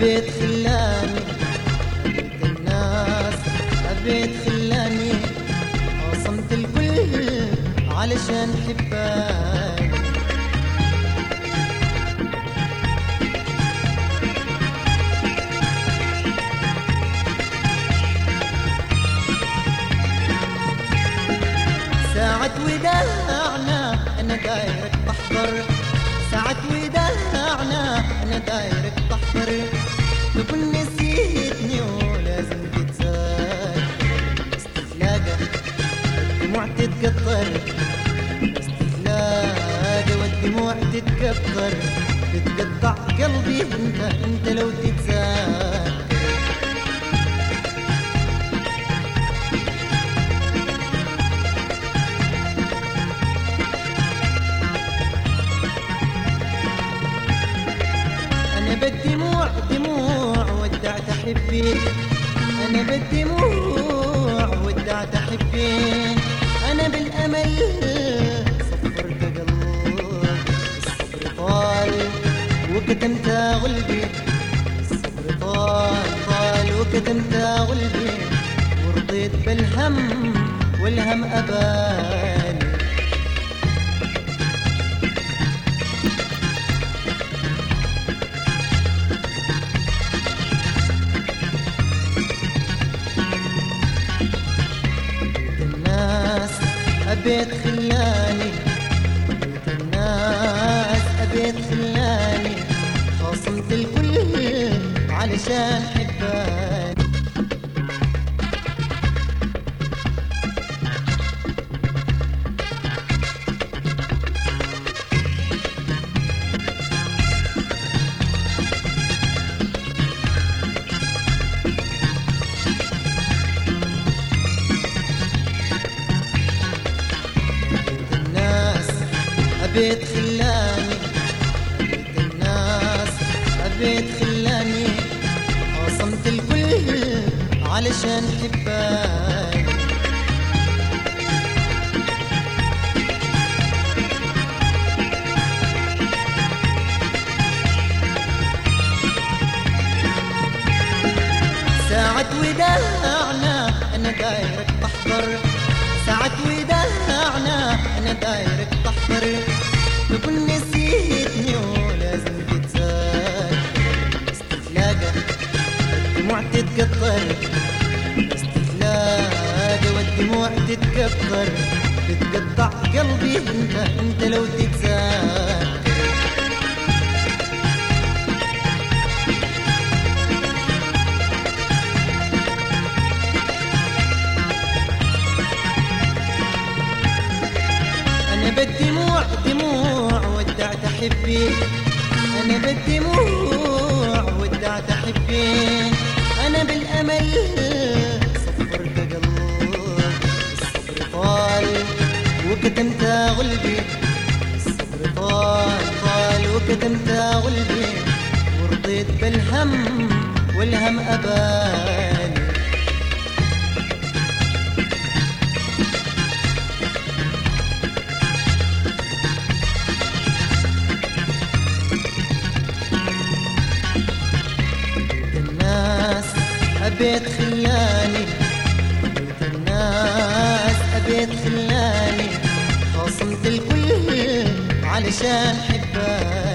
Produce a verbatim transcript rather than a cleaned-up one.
أبيت خلاني الناس، أبيت خلاني خاصمت الكل علشان حبك. ساعة وداعنا أنا دايرك بحضر، ساعة وداعنا أنا دايرك بحضر، تكون نسيتني ولازم تتذكر، استفلاقة والدموع تتقطر، استفلاقة والدموع تتقطر، تتقطع قلبي انت انت لو تتذكر. بالدموع دموع ودعت أحبي، أنا بالدموع ودعت أحبي، أنا بالأمل صفرت قلبي، الصبر طال وكتمت غلبي، الصبر طال طال وكتمت غلبي، ورضيت بالهم والهم أباني. أبيت خلاني بيت الناس، أبيت خلاني خاصمت الكل علشان حباني. أبيت خلاني بيت الناس، أبيت خلاني خاصمت الكل علشان حباني. ساعة وداعنا أنا دايرك بحضر، ساعة وداعنا أنا دايرك بحضر، تكون نسيتني ولازم تتذكر، استفلاقة والدموع تتقطر، استفلاقة والدموع تتقطر، تتقطع قلبي انت انت لو تتذكر. أنا بالدموع دموع ودعت أحبي، أنا بالدموع ودعت أحبي، أنا بالأمل صفرت قلبي، الصبر طال وكتمت غلبي، الصبر طال طال وكتمت غلبي، ورضيت بالهم والهم أباني. أبيت خلاني بيت الناس، أبيت خلاني خاصمت الكل علشان حبك.